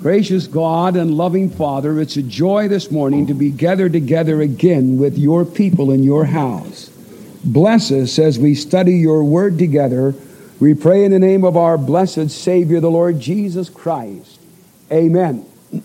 Gracious God and loving Father, it's a joy this morning to be gathered together again with your people in your house. Bless us as we study your word together. We pray in the name of our blessed Savior, the Lord Jesus Christ. Amen.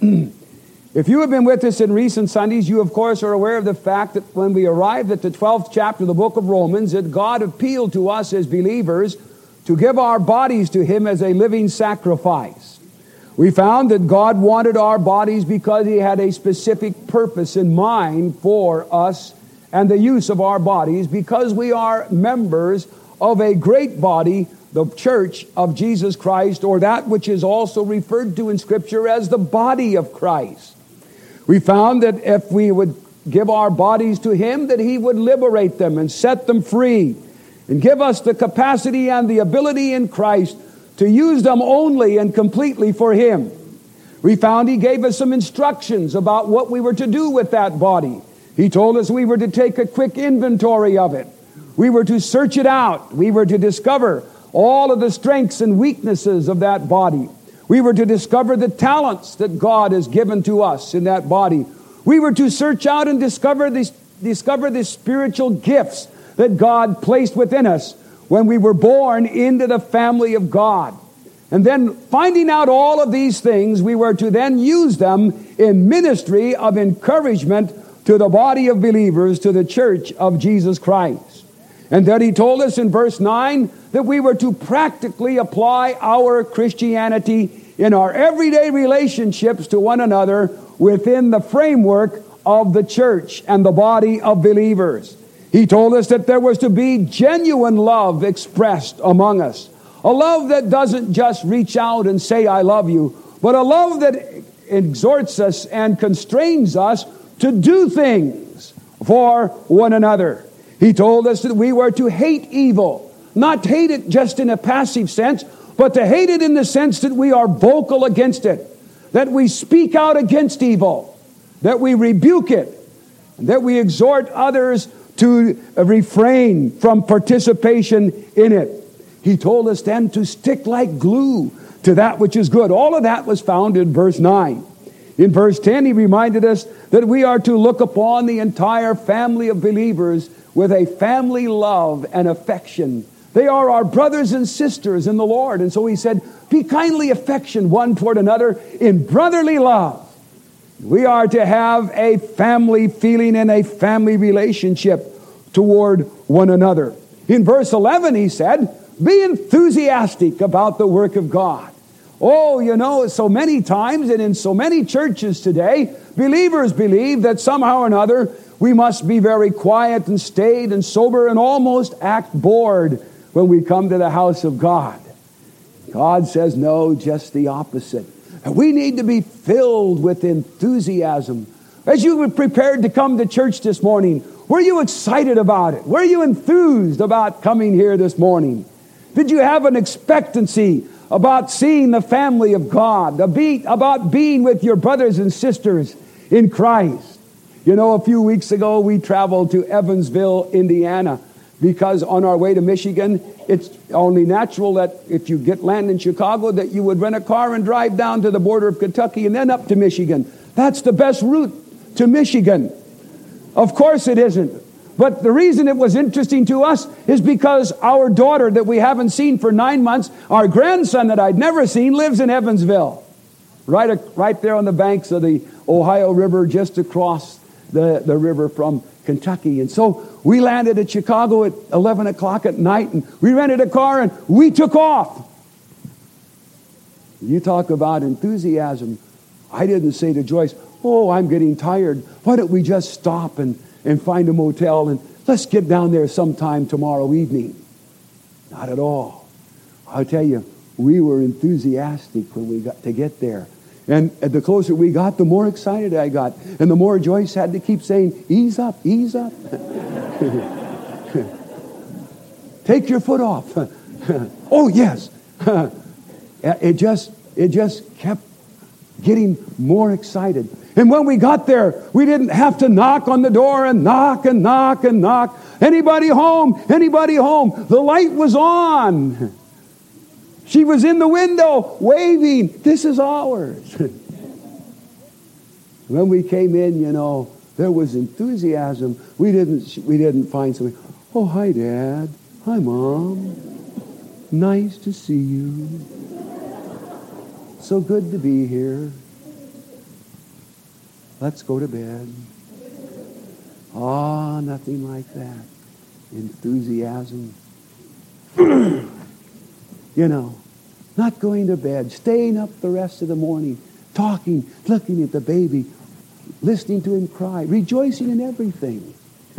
If you have been with us in recent Sundays, you of course are aware of the fact that when we arrived at the 12th chapter of the book of Romans, that God appealed to us as believers to give our bodies to Him as a living sacrifice. We found that God wanted our bodies because He had a specific purpose in mind for us and the use of our bodies, because we are members of a great body, the church of Jesus Christ, or that which is also referred to in Scripture as the body of Christ. We found that if we would give our bodies to Him, that He would liberate them and set them free and give us the capacity and the ability in Christ to use them only and completely for Him. We found He gave us some instructions about what we were to do with that body. He told us we were to take a quick inventory of it. We were to search it out. We were to discover all of the strengths and weaknesses of that body. We were to discover the talents that God has given to us in that body. We were to search out and discover the spiritual gifts that God placed within us when we were born into the family of God. And then finding out all of these things, we were to then use them in ministry of encouragement to the body of believers, to the church of Jesus Christ. And then He told us in verse 9 that we were to practically apply our Christianity in our everyday relationships to one another within the framework of the church and the body of believers. He told us that there was to be genuine love expressed among us. A love that doesn't just reach out and say, I love you, but a love that exhorts us and constrains us to do things for one another. He told us that we were to hate evil, not hate it just in a passive sense, but to hate it in the sense that we are vocal against it, that we speak out against evil, that we rebuke it, and that we exhort others to refrain from participation in it. He told us then to stick like glue to that which is good. All of that was found in verse 9. In verse 10, He reminded us that we are to look upon the entire family of believers with a family love and affection. They are our brothers and sisters in the Lord. And so He said, be kindly affectioned one toward another in brotherly love. We are to have a family feeling and a family relationship toward one another. In verse 11, He said, be enthusiastic about the work of God. Oh, you know, so many times and in so many churches today, believers believe that somehow or another we must be very quiet and staid and sober and almost act bored when we come to the house of God. God says no, just the opposite. And we need to be filled with enthusiasm. As you were prepared to come to church this morning, were you excited about it? Were you enthused about coming here this morning? Did you have an expectancy about seeing the family of God, about being with your brothers and sisters in Christ? You know, a few weeks ago we traveled to Evansville, Indiana, because on our way to Michigan, it's only natural that if you get land in Chicago, that you would rent a car and drive down to the border of Kentucky and then up to Michigan. That's the best route to Michigan. Of course it isn't. But the reason it was interesting to us is because our daughter that we haven't seen for 9 months, our grandson that I'd never seen, lives in Evansville. Right there on the banks of the Ohio River, just across the river from Kentucky. And so we landed at Chicago at 11 o'clock at night, and we rented a car and we took off. You talk about enthusiasm. I didn't say to Joyce, oh, I'm getting tired. Why don't we just stop and find a motel and let's get down there sometime tomorrow evening? Not at all. I'll tell you, we were enthusiastic when we got to get there. And the closer we got, the more excited I got. And the more Joyce had to keep saying, ease up, ease up. Take your foot off. Oh, yes. It just kept getting more excited. And when we got there, we didn't have to knock on the door and knock and knock and knock. Anybody home? Anybody home? The light was on. She was in the window waving, this is ours. When we came in, there was enthusiasm. We didn't find something. Oh, hi, Dad. Hi, Mom. Nice to see you. So good to be here. Let's go to bed. Ah, nothing like that. Enthusiasm. Not going to bed, staying up the rest of the morning, talking, looking at the baby, listening to him cry, rejoicing in everything.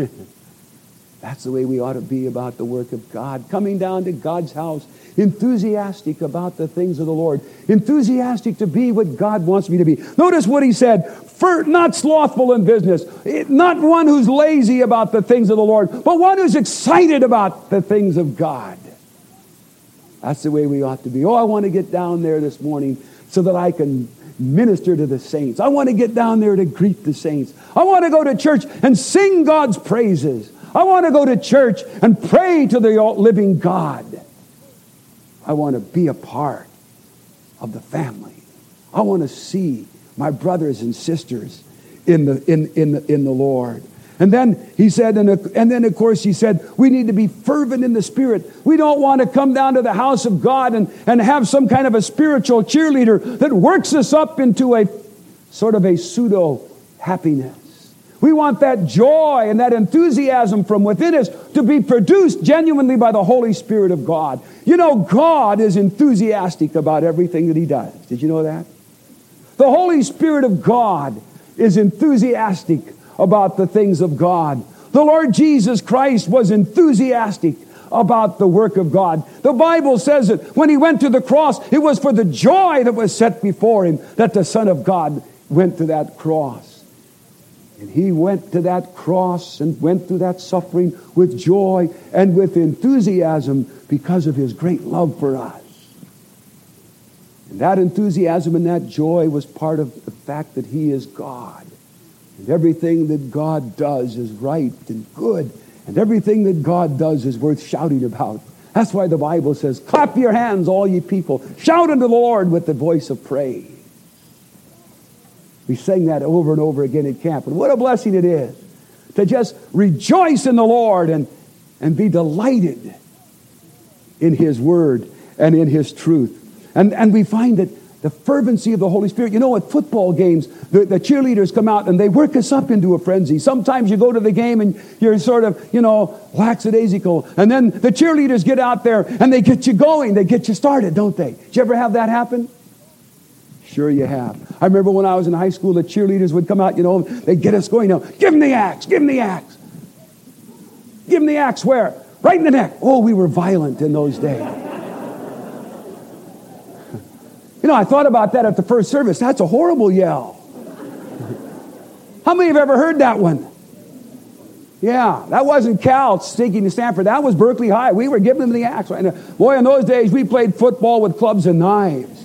That's the way we ought to be about the work of God. Coming down to God's house, enthusiastic about the things of the Lord, enthusiastic to be what God wants me to be. Notice what he said, not slothful in business, not one who's lazy about the things of the Lord, but one who's excited about the things of God. That's the way we ought to be. Oh, I want to get down there this morning so that I can minister to the saints. I want to get down there to greet the saints. I want to go to church and sing God's praises. I want to go to church and pray to the living God. I want to be a part of the family. I want to see my brothers and sisters in the Lord. And then he said, and then of course he said, we need to be fervent in the Spirit. We don't want to come down to the house of God and have some kind of a spiritual cheerleader that works us up into a sort of a pseudo happiness. We want that joy and that enthusiasm from within us to be produced genuinely by the Holy Spirit of God. God is enthusiastic about everything that he does. Did you know that? The Holy Spirit of God is enthusiastic about the things of God. The Lord Jesus Christ was enthusiastic about the work of God. The Bible says that when he went to the cross, it was for the joy that was set before him that the Son of God went to that cross. And he went to that cross and went through that suffering with joy and with enthusiasm because of his great love for us. And that enthusiasm and that joy was part of the fact that he is God. And everything that God does is right and good. And everything that God does is worth shouting about. That's why the Bible says, clap your hands, all ye people. Shout unto the Lord with the voice of praise. We sang that over and over again at camp. And what a blessing it is to just rejoice in the Lord and be delighted in his word and in his truth. And we find that the fervency of the Holy Spirit. At football games, the cheerleaders come out and they work us up into a frenzy. Sometimes you go to the game and you're sort of, lackadaisical. And then the cheerleaders get out there and they get you going. They get you started, don't they? Did you ever have that happen? Sure you have. I remember when I was in high school, the cheerleaders would come out, they'd get us going. Give them the axe, give them the axe. Give them the axe where? Right in the neck. Oh, we were violent in those days. I thought about that at the first service. That's a horrible yell. How many have ever heard that one? Yeah, that wasn't Cal stinking to Stanford. That was Berkeley High. We were giving them the axe. Boy, in those days, we played football with clubs and knives.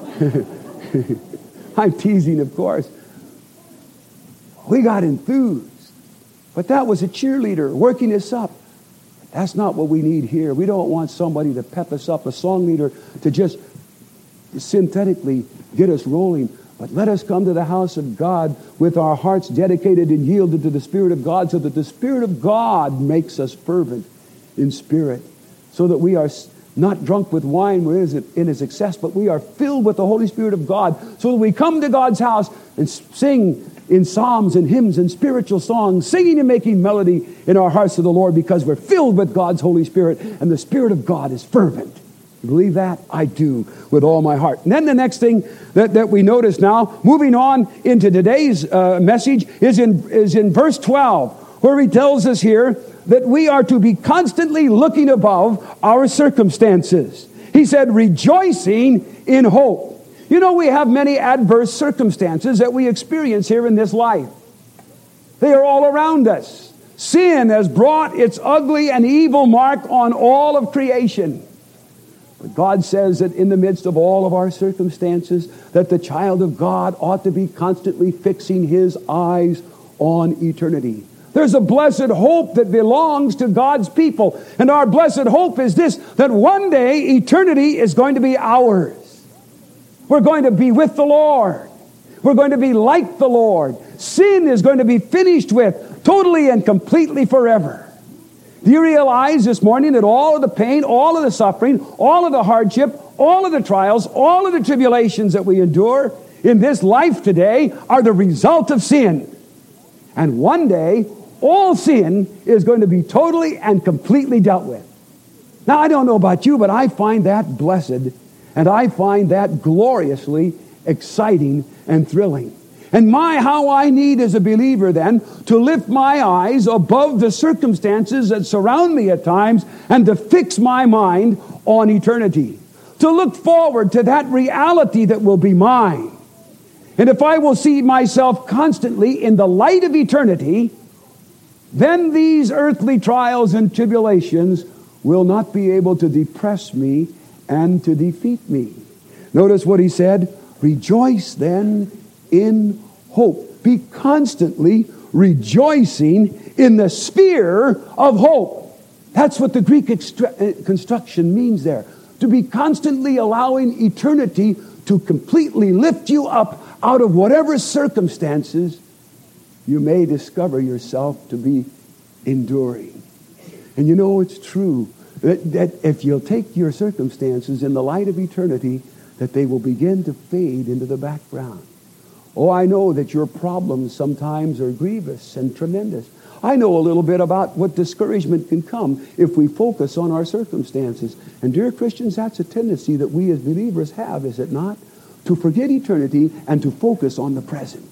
I'm teasing, of course. We got enthused. But that was a cheerleader working us up. That's not what we need here. We don't want somebody to pep us up, a song leader to just synthetically get us rolling. But let us come to the house of God with our hearts dedicated and yielded to the Spirit of God, so that the Spirit of God makes us fervent in spirit, so that we are not drunk with wine in its excess, but we are filled with the Holy Spirit of God, so that we come to God's house and sing in psalms and hymns and spiritual songs, singing and making melody in our hearts to the Lord, because we're filled with God's Holy Spirit, and the Spirit of God is fervent. You believe that? I do, with all my heart. And then the next thing that we notice now, moving on into today's message, is in verse 12, where he tells us here that we are to be constantly looking above our circumstances. He said, rejoicing in hope. We have many adverse circumstances that we experience here in this life. They are all around us. Sin has brought its ugly and evil mark on all of creation. But God says that in the midst of all of our circumstances, that the child of God ought to be constantly fixing his eyes on eternity. There's a blessed hope that belongs to God's people. And our blessed hope is this, that one day eternity is going to be ours. We're going to be with the Lord. We're going to be like the Lord. Sin is going to be finished with totally and completely forever. Do you realize this morning that all of the pain, all of the suffering, all of the hardship, all of the trials, all of the tribulations that we endure in this life today are the result of sin? And one day, all sin is going to be totally and completely dealt with. Now, I don't know about you, but I find that blessed, and I find that gloriously exciting and thrilling. And how I need as a believer then to lift my eyes above the circumstances that surround me at times and to fix my mind on eternity. To look forward to that reality that will be mine. And if I will see myself constantly in the light of eternity, then these earthly trials and tribulations will not be able to depress me and to defeat me. Notice what he said, rejoice then in hope. Be constantly rejoicing in the sphere of hope. That's what the Greek construction means there. To be constantly allowing eternity to completely lift you up out of whatever circumstances you may discover yourself to be enduring. And you know, it's true that if you'll take your circumstances in the light of eternity, that they will begin to fade into the background. Oh, I know that your problems sometimes are grievous and tremendous. I know a little bit about what discouragement can come if we focus on our circumstances. And dear Christians, that's a tendency that we as believers have, is it not? To forget eternity and to focus on the present.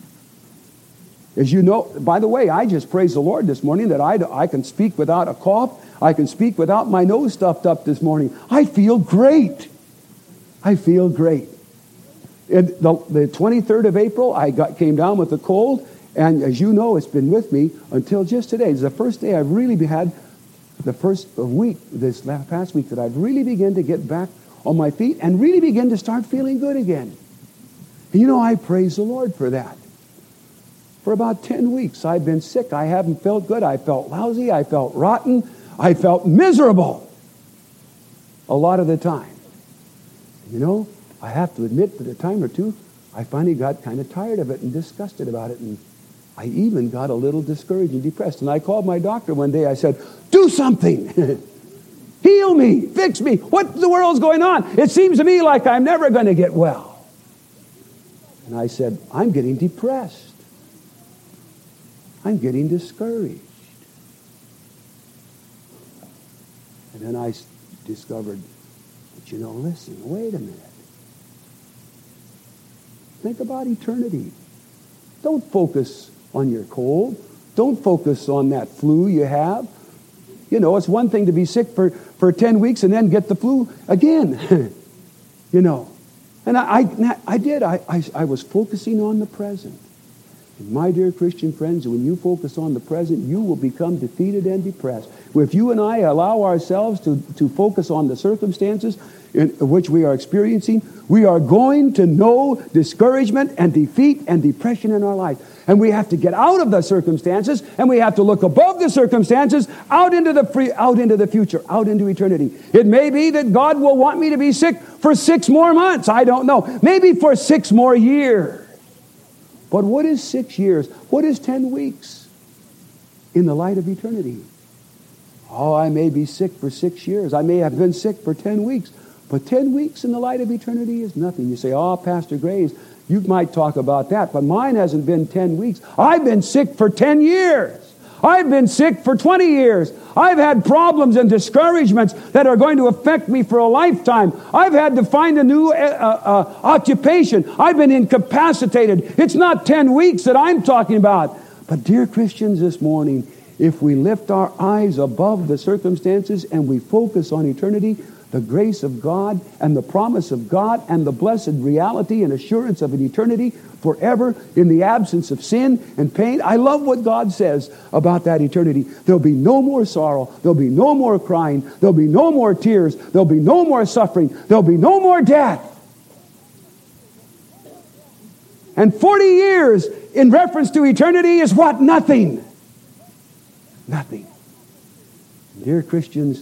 As you know, by the way, I just praise the Lord this morning that I can speak without a cough. I can speak without my nose stuffed up this morning. I feel great. I feel great. And the 23rd of April, came down with a cold, and as you know, it's been with me until just today. It's the first day I've really had, the first week, this past week, that I've really begun to get back on my feet and really begin to start feeling good again. And you know, I praise the Lord for that. For about 10 weeks, I've been sick. I haven't felt good. I felt lousy. I felt rotten. I felt miserable a lot of the time. You know, I have to admit that a time or two, I finally got kind of tired of it and disgusted about it. And I even got a little discouraged and depressed. And I called my doctor one day. I said, do something. Heal me. Fix me. What in the world's going on? It seems to me like I'm never going to get well. And I said, I'm getting depressed. I'm getting discouraged. And then I discovered, but you know, listen, wait a minute. Think about eternity. Don't focus on your cold. Don't focus on that flu you have. You know, it's one thing to be sick for 10 weeks and then get the flu again. You know. And I did. I was focusing on the present. And my dear Christian friends, when you focus on the present, you will become defeated and depressed. If you and I allow ourselves to focus on the circumstances in which we are experiencing, we are going to know discouragement and defeat and depression in our life. And we have to get out of the circumstances, and we have to look above the circumstances, out into the future, out into eternity. It may be that God will want me to be sick for 6 more months. I don't know. Maybe for 6 more years. But what is 6 years? What is 10 weeks in the light of eternity? Oh, I may be sick for 6 years. I may have been sick for 10 weeks. But 10 weeks in the light of eternity is nothing. You say, oh, Pastor Graves, you might talk about that, but mine hasn't been 10 weeks. I've been sick for 10 years. I've been sick for 20 years. I've had problems and discouragements that are going to affect me for a lifetime. I've had to find a new occupation. I've been incapacitated. It's not 10 weeks that I'm talking about. But dear Christians, this morning, if we lift our eyes above the circumstances and we focus on eternity, the grace of God and the promise of God and the blessed reality and assurance of an eternity forever in the absence of sin and pain. I love what God says about that eternity. There'll be no more sorrow. There'll be no more crying. There'll be no more tears. There'll be no more suffering. There'll be no more death. And 40 years in reference to eternity is what? Nothing. Nothing. Dear Christians,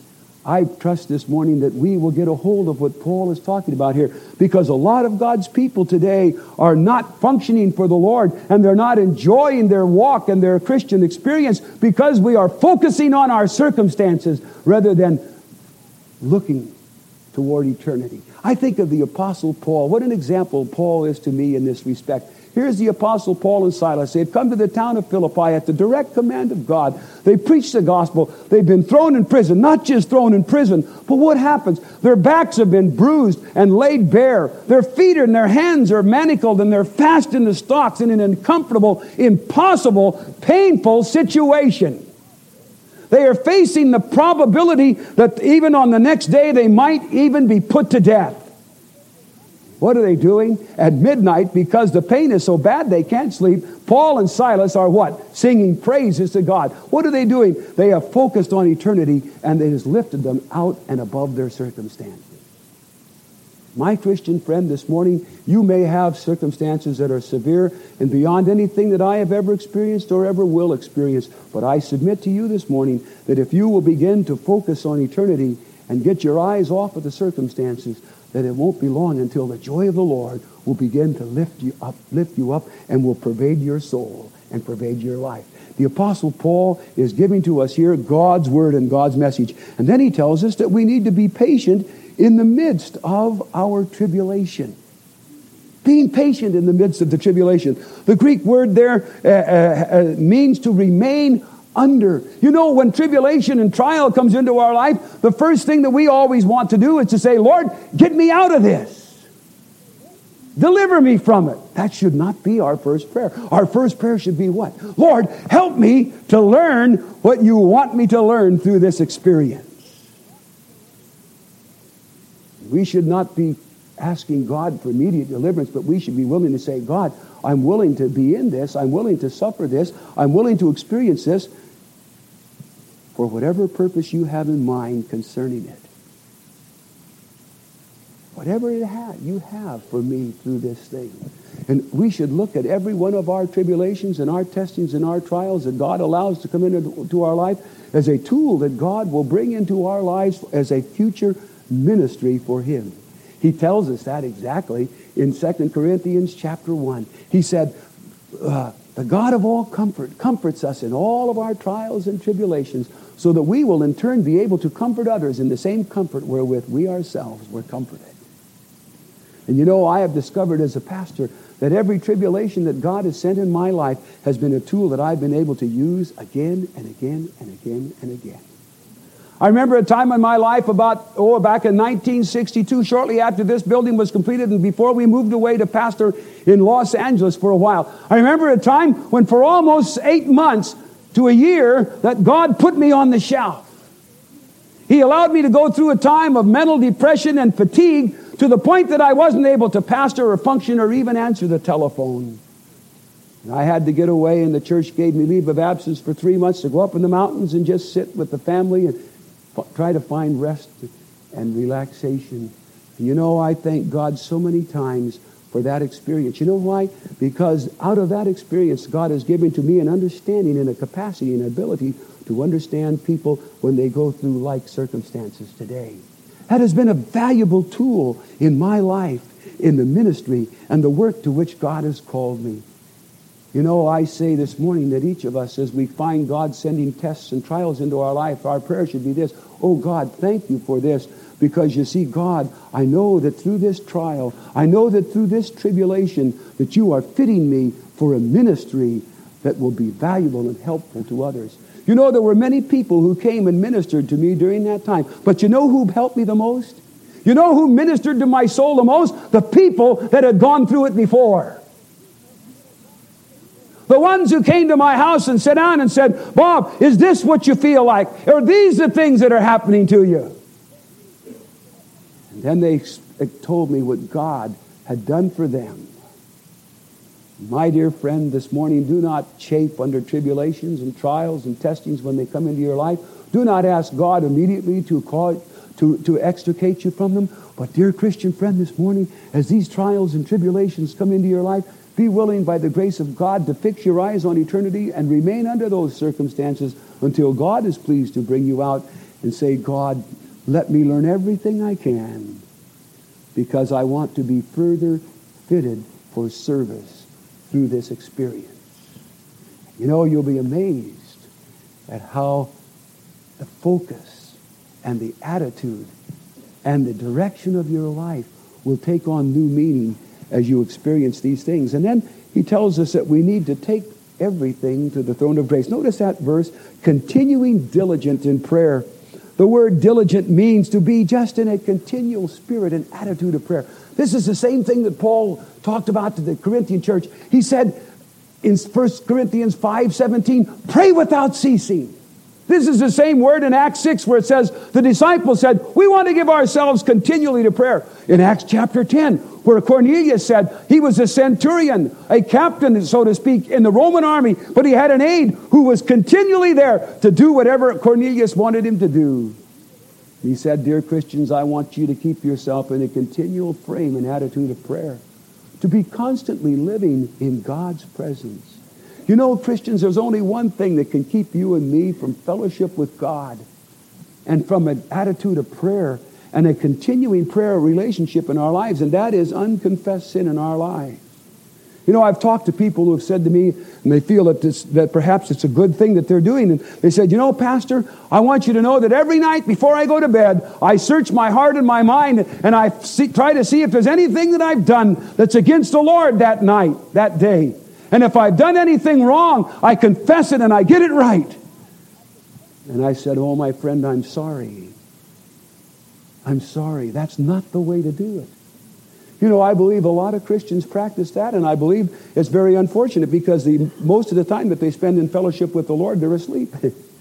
I trust this morning that we will get a hold of what Paul is talking about here, because a lot of God's people today are not functioning for the Lord, and they're not enjoying their walk and their Christian experience because we are focusing on our circumstances rather than looking toward eternity. I think of the Apostle Paul. What an example Paul is to me in this respect. Here's the Apostle Paul and Silas. They had come to the town of Philippi at the direct command of God. They preached the gospel. They've been thrown in prison. Not just thrown in prison, but what happens? Their backs have been bruised and laid bare. Their feet and their hands are manacled, and they're fast in the stocks in an uncomfortable, impossible, painful situation. They are facing the probability that even on the next day they might even be put to death. What are they doing? At midnight, because the pain is so bad they can't sleep, Paul and Silas are what? Singing praises to God. What are they doing? They have focused on eternity, and it has lifted them out and above their circumstances. My Christian friend, this morning, you may have circumstances that are severe and beyond anything that I have ever experienced or ever will experience. But I submit to you this morning that if you will begin to focus on eternity and get your eyes off of the circumstances, that it won't be long until the joy of the Lord will begin to lift you up, and will pervade your soul and pervade your life. The Apostle Paul is giving to us here God's word and God's message. And then he tells us that we need to be patient in the midst of our tribulation. Being patient in the midst of the tribulation. The Greek word there means to remain under. You know, when tribulation and trial comes into our life, the first thing that we always want to do is to say, Lord, get me out of this. Deliver me from it. That should not be our first prayer. Our first prayer should be what? Lord, help me to learn what you want me to learn through this experience. We should not be asking God for immediate deliverance, but we should be willing to say, God, I'm willing to be in this. I'm willing to suffer this. I'm willing to experience this for whatever purpose you have in mind concerning it. Whatever you have for me through this thing. And we should look at every one of our tribulations and our testings and our trials that God allows to come into our life as a tool that God will bring into our lives as a future ministry for Him. He tells us that exactly in 2 Corinthians chapter 1. He said, the God of all comfort comforts us in all of our trials and tribulations, so that we will in turn be able to comfort others in the same comfort wherewith we ourselves were comforted. And you know, I have discovered as a pastor that every tribulation that God has sent in my life has been a tool that I've been able to use again and again and again and again. I remember a time in my life back in 1962, shortly after this building was completed and before we moved away to pastor in Los Angeles for a while. I remember a time when for almost 8 months to a year that God put me on the shelf. He allowed me to go through a time of mental depression and fatigue to the point that I wasn't able to pastor or function or even answer the telephone. And I had to get away, and the church gave me leave of absence for 3 months to go up in the mountains and just sit with the family and try to find rest and relaxation. And you know, I thank God so many times for that experience. You know why? Because out of that experience, God has given to me an understanding and a capacity and ability to understand people when they go through like circumstances today. That has been a valuable tool in my life, in the ministry and the work to which God has called me. You know, I say this morning that each of us, as we find God sending tests and trials into our life, our prayer should be this: oh God, thank you for this. Because you see, God, I know that through this trial, I know that through this tribulation, that you are fitting me for a ministry that will be valuable and helpful to others. You know, there were many people who came and ministered to me during that time. But you know who helped me the most? You know who ministered to my soul the most? The people that had gone through it before. The ones who came to my house and sat down and said, Bob, is this what you feel like? Are these the things that are happening to you? And then they told me what God had done for them. My dear friend, this morning, do not chafe under tribulations and trials and testings when they come into your life. Do not ask God immediately to extricate you from them. But dear Christian friend, this morning, as these trials and tribulations come into your life, be willing by the grace of God to fix your eyes on eternity and remain under those circumstances until God is pleased to bring you out and say, God, Let me learn everything I can, because I want to be further fitted for service through this experience. You know, you'll be amazed at how the focus and the attitude and the direction of your life will take on new meaning as you experience these things. And then he tells us that we need to take everything to the throne of grace. Notice that verse, continuing diligent in prayer. The word diligent means to be just in a continual spirit and attitude of prayer. This is the same thing that Paul talked about to the Corinthian church. He said in 1 Corinthians 5:17, pray without ceasing. This is the same word in Acts 6 where it says, the disciples said, we want to give ourselves continually to prayer. In Acts chapter 10, where Cornelius said he was a centurion, a captain, so to speak, in the Roman army, but he had an aide who was continually there to do whatever Cornelius wanted him to do. He said, dear Christians, I want you to keep yourself in a continual frame and attitude of prayer, to be constantly living in God's presence. You know, Christians, there's only one thing that can keep you and me from fellowship with God and from an attitude of prayer and a continuing prayer relationship in our lives, and that is unconfessed sin in our lives. You know, I've talked to people who have said to me, and they feel that perhaps it's a good thing that they're doing, and they said, you know, Pastor, I want you to know that every night before I go to bed, I search my heart and my mind, and I try to see if there's anything that I've done that's against the Lord that night, that day. And if I've done anything wrong, I confess it and I get it right. And I said, oh, my friend, I'm sorry. I'm sorry. That's not the way to do it. You know, I believe a lot of Christians practice that, and I believe it's very unfortunate because most of the time that they spend in fellowship with the Lord, they're asleep.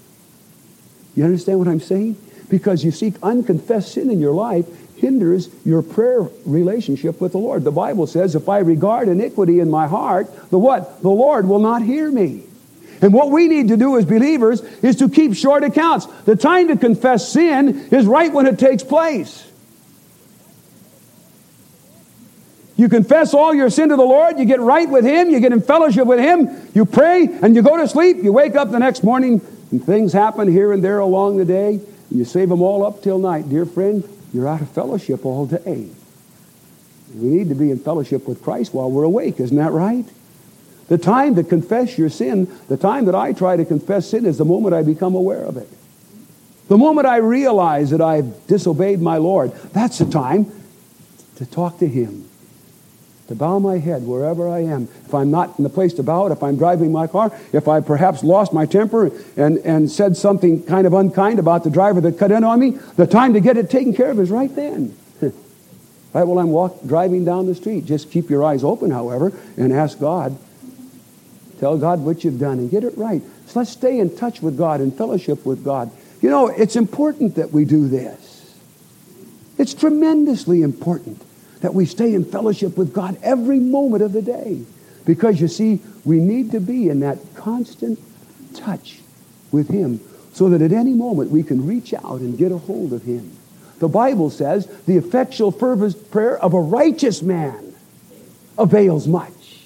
You understand what I'm saying? Because you seek unconfessed sin in your life hinders your prayer relationship with the Lord. The Bible says, if I regard iniquity in my heart, the what? The Lord will not hear me. And what we need to do as believers is to keep short accounts. The time to confess sin is right when it takes place. You confess all your sin to the Lord, you get right with Him, you get in fellowship with Him, you pray, and you go to sleep. You wake up the next morning, and things happen here and there along the day, and you save them all up till night. Dear friend, you're out of fellowship all day. We need to be in fellowship with Christ while we're awake, isn't that right? The time to confess your sin, the time that I try to confess sin is the moment I become aware of it. The moment I realize that I've disobeyed my Lord, that's the time to talk to Him. To bow my head wherever I am. If I'm not in the place to bow it, if I'm driving my car, if I perhaps lost my temper and said something kind of unkind about the driver that cut in on me, the time to get it taken care of is right then. Right while I'm driving down the street. Just keep your eyes open, however, and ask God. Tell God what you've done and get it right. So let's stay in touch with God and fellowship with God. You know, it's important that we do this. It's tremendously important that we stay in fellowship with God every moment of the day. Because, you see, we need to be in that constant touch with Him so that at any moment we can reach out and get a hold of Him. The Bible says, the effectual fervent prayer of a righteous man avails much.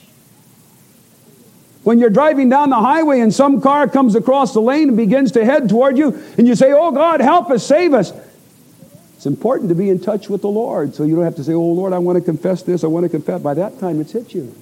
When you're driving down the highway and some car comes across the lane and begins to head toward you, and you say, oh God, help us, save us. It's important to be in touch with the Lord so you don't have to say, oh Lord, I want to confess this, I want to confess. By that time, it's hit you.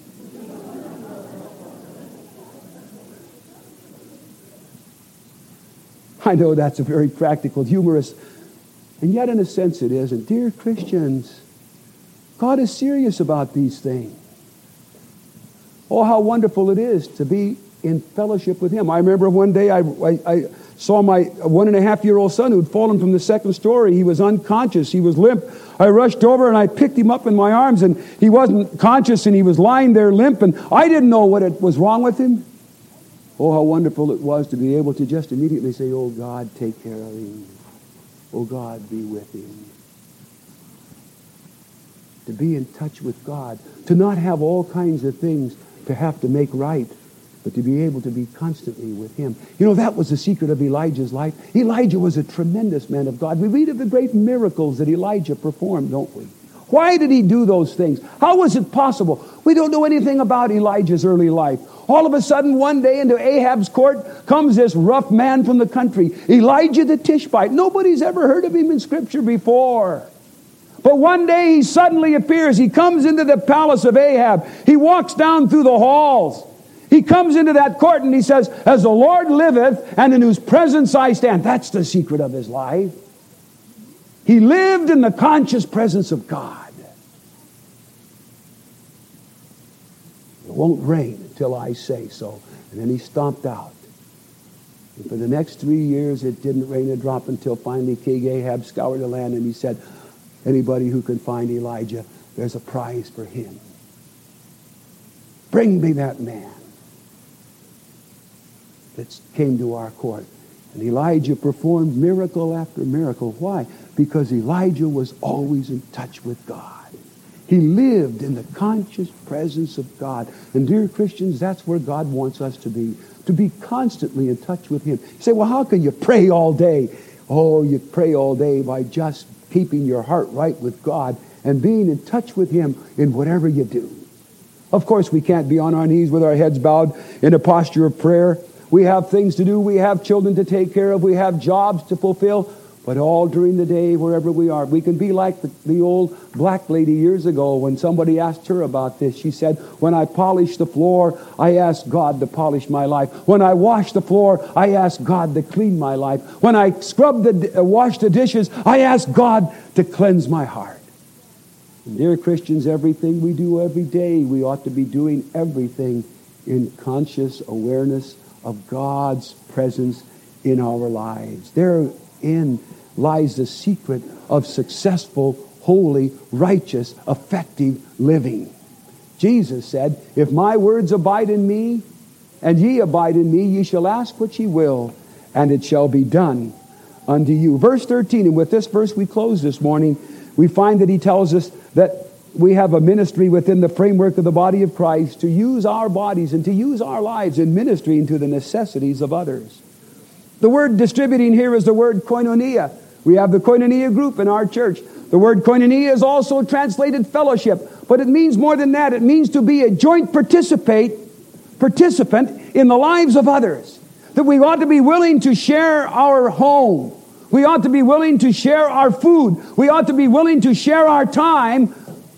I know that's a very practical, humorous, and yet in a sense it is. And dear Christians, God is serious about these things. Oh, how wonderful it is to be in fellowship with Him. I remember one day I saw my 1.5-year-old son who'd fallen from the second story. He was unconscious. He was limp. I rushed over and I picked him up in my arms, and he wasn't conscious and he was lying there limp, and I didn't know what was wrong with him. Oh, how wonderful it was to be able to just immediately say, oh God, take care of him. Oh God, be with him. To be in touch with God. To not have all kinds of things to have to make right, but to be able to be constantly with Him. You know, that was the secret of Elijah's life. Elijah was a tremendous man of God. We read of the great miracles that Elijah performed, don't we? Why did he do those things? How was it possible? We don't know anything about Elijah's early life. All of a sudden, one day into Ahab's court comes this rough man from the country, Elijah the Tishbite. Nobody's ever heard of him in Scripture before. But one day he suddenly appears. He comes into the palace of Ahab. He walks down through the halls. He comes into that court and he says, as the Lord liveth, and in whose presence I stand. That's the secret of his life. He lived in the conscious presence of God. It won't rain until I say so. And then he stomped out. And for the next 3 years, it didn't rain a drop until finally King Ahab scoured the land and he said, anybody who can find Elijah, there's a prize for him. Bring me that man that came to our court. And Elijah performed miracle after miracle. Why? Because Elijah was always in touch with God. He lived in the conscious presence of God. And dear Christians, that's where God wants us to be constantly in touch with Him. You say, well, how can you pray all day? Oh, you pray all day by just keeping your heart right with God and being in touch with Him in whatever you do. Of course, we can't be on our knees with our heads bowed in a posture of prayer. We have things to do. We have children to take care of. We have jobs to fulfill. But all during the day, wherever we are, we can be like the old black lady years ago when somebody asked her about this. She said, when I polish the floor, I ask God to polish my life. When I wash the floor, I ask God to clean my life. When I wash the dishes, I ask God to cleanse my heart. And dear Christians, everything we do every day, we ought to be doing everything in conscious awareness of God's presence in our lives. Therein lies the secret of successful, holy, righteous, effective living. Jesus said, if my words abide in me, and ye abide in me, ye shall ask what ye will, and it shall be done unto you. Verse 13, and with this verse we close this morning, we find that he tells us that we have a ministry within the framework of the body of Christ to use our bodies and to use our lives in ministering to the necessities of others. The word distributing here is the word koinonia. We have the koinonia group in our church. The word koinonia is also translated fellowship, but it means more than that. It means to be a joint participant in the lives of others. That we ought to be willing to share our home. We ought to be willing to share our food. We ought to be willing to share our time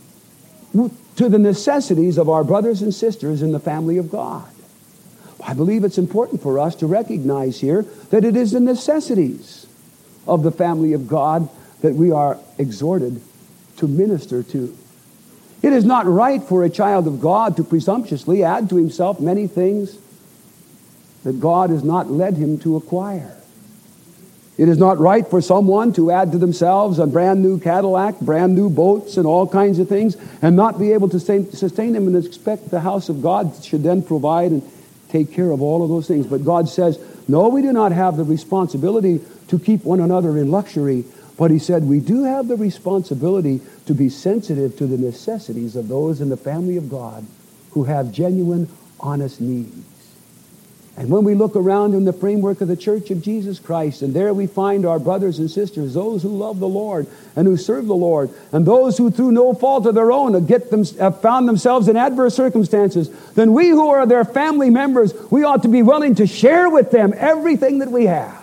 to the necessities of our brothers and sisters in the family of God. I believe it's important for us to recognize here that it is the necessities of the family of God that we are exhorted to minister to. It is not right for a child of God to presumptuously add to himself many things that God has not led him to acquire. It is not right for someone to add to themselves a brand new Cadillac, brand new boats, and all kinds of things, and not be able to sustain them and expect the house of God should then provide and take care of all of those things. But God says, no, we do not have the responsibility to keep one another in luxury. But He said, we do have the responsibility to be sensitive to the necessities of those in the family of God who have genuine, honest needs. And when we look around in the framework of the Church of Jesus Christ, and there we find our brothers and sisters, those who love the Lord and who serve the Lord, and those who through no fault of their own have found themselves in adverse circumstances, then we who are their family members, we ought to be willing to share with them everything that we have.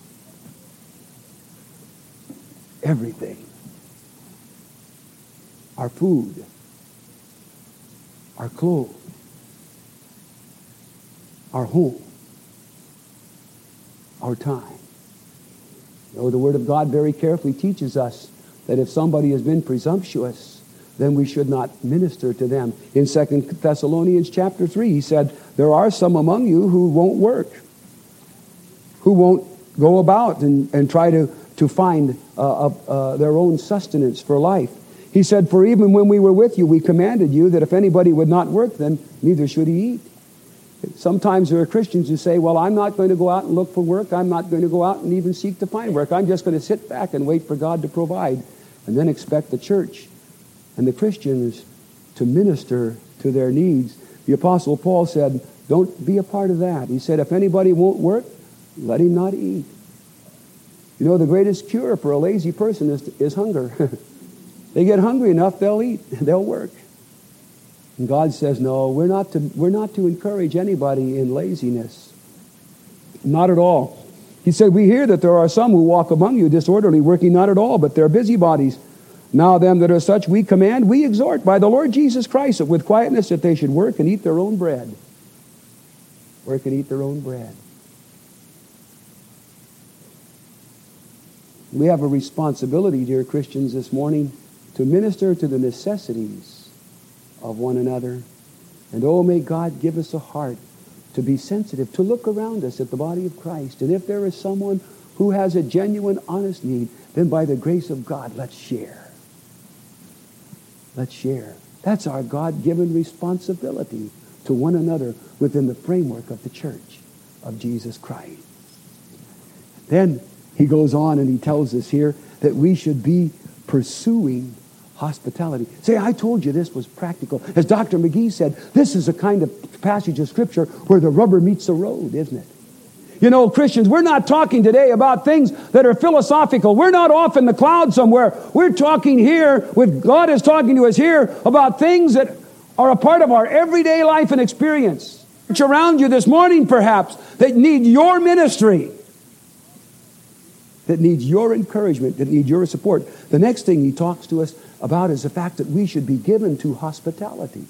Everything. Our food, our clothes, our home, our time. You know, the Word of God very carefully teaches us that if somebody has been presumptuous, then we should not minister to them. In 2 Thessalonians chapter 3, he said, there are some among you who won't work, who won't go about and try to find their own sustenance for life. He said, for even when we were with you, we commanded you that if anybody would not work, then neither should he eat. Sometimes there are Christians who say, well, I'm not going to go out and look for work. I'm not going to go out and even seek to find work. I'm just going to sit back and wait for God to provide and then expect the church and the Christians to minister to their needs. The Apostle Paul said, don't be a part of that. He said, if anybody won't work, let him not eat. You know, the greatest cure for a lazy person is hunger. They get hungry enough, they'll eat, they'll work. And God says, no, we're not to encourage anybody in laziness. Not at all. He said, we hear that there are some who walk among you disorderly, working not at all, but they're busybodies. Now them that are such we command, we exhort by the Lord Jesus Christ with quietness that they should work and eat their own bread. Work and eat their own bread. We have a responsibility, dear Christians, this morning to minister to the necessities of one another. And oh, may God give us a heart to be sensitive, to look around us at the body of Christ. And if there is someone who has a genuine, honest need, then by the grace of God, let's share. Let's share. That's our God-given responsibility to one another within the framework of the church of Jesus Christ. Then he goes on and he tells us here that we should be pursuing hospitality. Say, I told you this was practical. As Dr. McGee said, this is a kind of passage of Scripture where the rubber meets the road, isn't it? You know, Christians, we're not talking today about things that are philosophical. We're not off in the clouds somewhere. We're talking here, God is talking to us here about things that are a part of our everyday life and experience. It's around you this morning, perhaps, that need your ministry, that needs your encouragement, that needs your support. The next thing he talks to us about is the fact that we should be given to hospitality.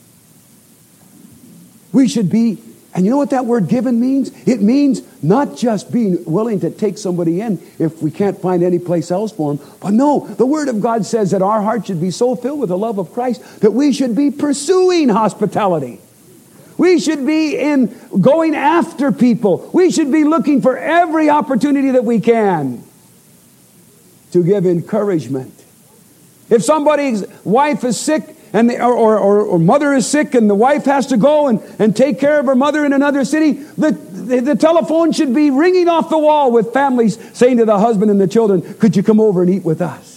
We should be, and you know what that word given means? It means not just being willing to take somebody in if we can't find any place else for them, but no, the Word of God says that our heart should be so filled with the love of Christ that we should be pursuing hospitality. We should be going after people. We should be looking for every opportunity that we can to give encouragement. If somebody's wife is sick or mother is sick and the wife has to go and take care of her mother in another city, the telephone should be ringing off the wall with families saying to the husband and the children, could you come over and eat with us?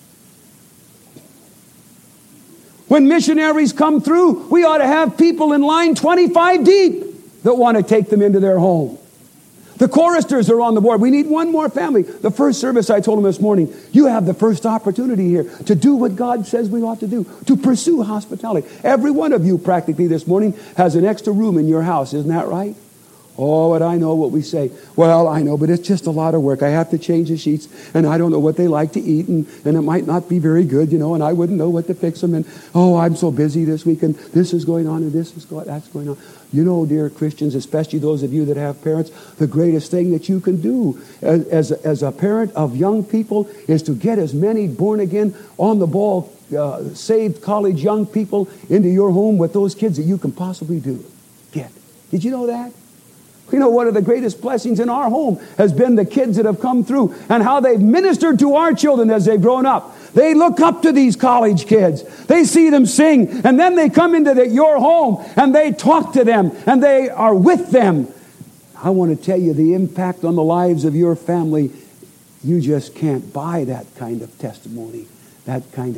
When missionaries come through, we ought to have people in line 25 deep that want to take them into their home. The choristers are on the board. We need one more family. The first service, I told them this morning, you have the first opportunity here to do what God says we ought to do, to pursue hospitality. Every one of you practically this morning has an extra room in your house. Isn't that right? Oh, and I know what we say. Well, I know, but it's just a lot of work. I have to change the sheets, and I don't know what they like to eat, and it might not be very good, you know, and I wouldn't know what to fix them, and oh, I'm so busy this week, and this is going on, and that's going on. You know, dear Christians, especially those of you that have parents, the greatest thing that you can do as a parent of young people is to get as many born-again, on-the-ball, saved college young people into your home with those kids that you can possibly do. Did you know that? You know, one of the greatest blessings in our home has been the kids that have come through and how they've ministered to our children as they've grown up. They look up to these college kids. They see them sing, and then they come into your home and they talk to them and they are with them. I want to tell you the impact on the lives of your family. You just can't buy that kind of testimony, that kind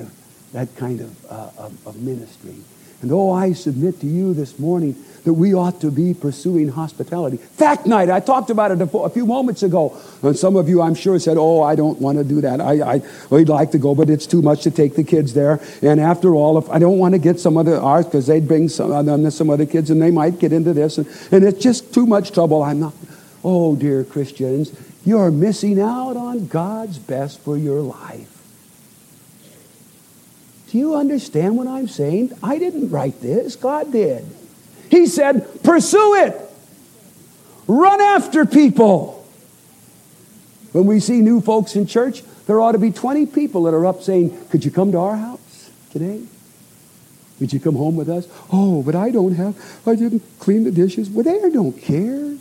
of ministry. And oh, I submit to you this morning that we ought to be pursuing hospitality. Fact night, I talked about it a few moments ago. And some of you, I'm sure, said, oh, I don't want to do that. We'd like to go, but it's too much to take the kids there. And after all, if I don't want to get some other ours, because they'd bring some other kids, and they might get into this. And it's just too much trouble. I'm not. Oh, dear Christians, you're missing out on God's best for your life. Do you understand what I'm saying? I didn't write this. God did. He said, pursue it. Run after people. When we see new folks in church, there ought to be 20 people that are up saying, could you come to our house today? Would you come home with us? Oh, but I didn't clean the dishes. Well, they don't care.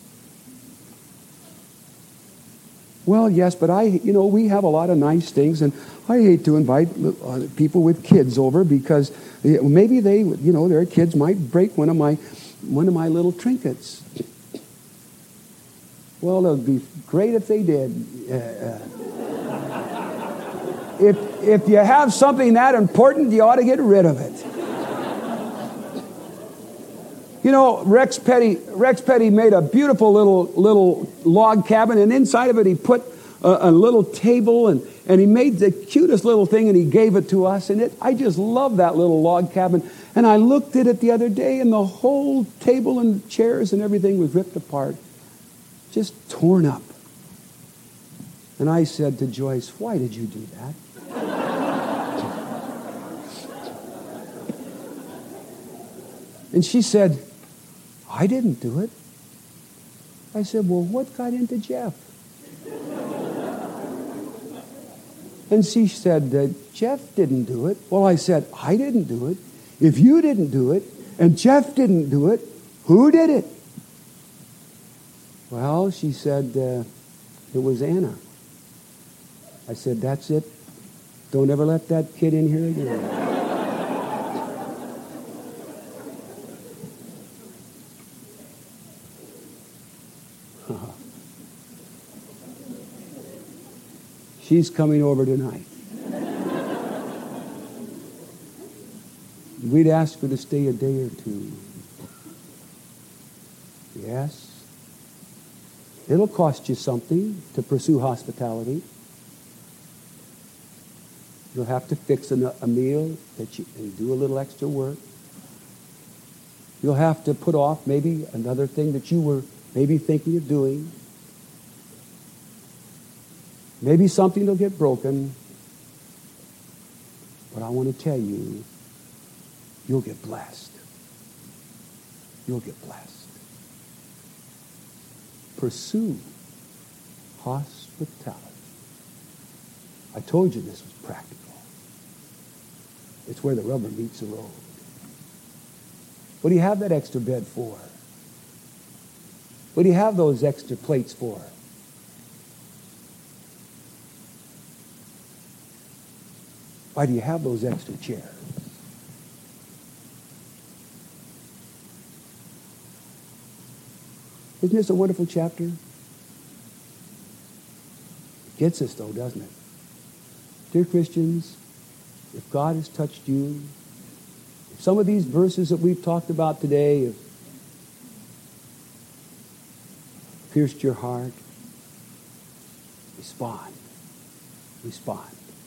Well, yes, but we have a lot of nice things, and I hate to invite people with kids over because maybe their kids might break one of my little trinkets. Well, it would be great if they did. If you have something that important, you ought to get rid of it. You know, Rex Petty made a beautiful little log cabin, and inside of it he put a little table, and he made the cutest little thing, and he gave it to us. And I just love that little log cabin. And I looked at it the other day, and the whole table and chairs and everything was ripped apart, just torn up. And I said to Joyce, "Why did you do that?" And she said, "I didn't do it." I said, "Well, what got into Jeff?" And she said, "Jeff didn't do it." Well, I said, "I didn't do it. If you didn't do it, and Jeff didn't do it, who did it?" Well, she said, "It was Anna." I said, "That's it. Don't ever let that kid in here again." She's coming over tonight. We'd ask her to stay a day or two. Yes. It'll cost you something to pursue hospitality. You'll have to fix a meal and do a little extra work. You'll have to put off maybe another thing that you were maybe thinking of doing. Maybe something will get broken. But I want to tell you, you'll get blessed. You'll get blessed. Pursue hospitality. I told you this was practical. It's where the rubber meets the road. What do you have that extra bed for? What do you have those extra plates for? Why do you have those extra chairs? Isn't this a wonderful chapter? It gets us though, doesn't it? Dear Christians, if God has touched you, if some of these verses that we've talked about today have pierced your heart, respond. Respond.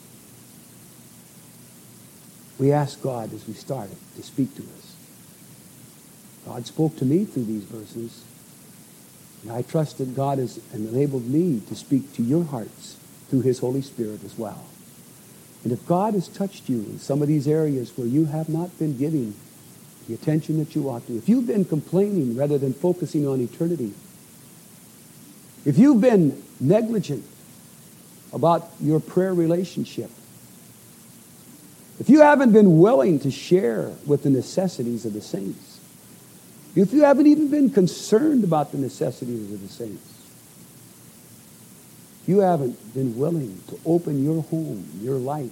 We ask God as we started to speak to us. God spoke to me through these verses. And I trust that God has enabled me to speak to your hearts through His Holy Spirit as well. And if God has touched you in some of these areas where you have not been giving the attention that you ought to, if you've been complaining rather than focusing on eternity, if you've been negligent about your prayer relationship, if you haven't been willing to share with the necessities of the saints, if you haven't even been concerned about the necessities of the saints, you haven't been willing to open your home, your life,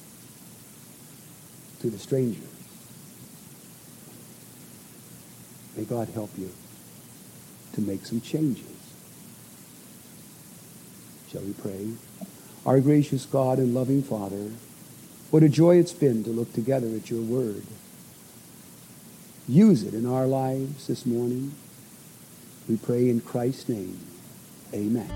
to the stranger, may God help you to make some changes. Shall we pray? Our gracious God and loving Father, what a joy it's been to look together at your word. Use it in our lives this morning. We pray in Christ's name. Amen.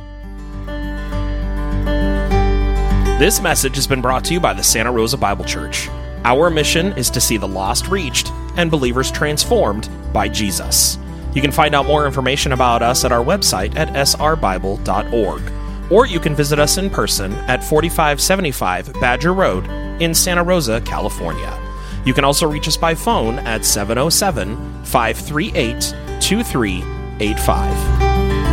This message has been brought to you by the Santa Rosa Bible Church. Our mission is to see the lost reached and believers transformed by Jesus. You can find out more information about us at our website at srbible.org, or you can visit us in person at 4575 Badger Road in Santa Rosa, California. You can also reach us by phone at 707-538-2385.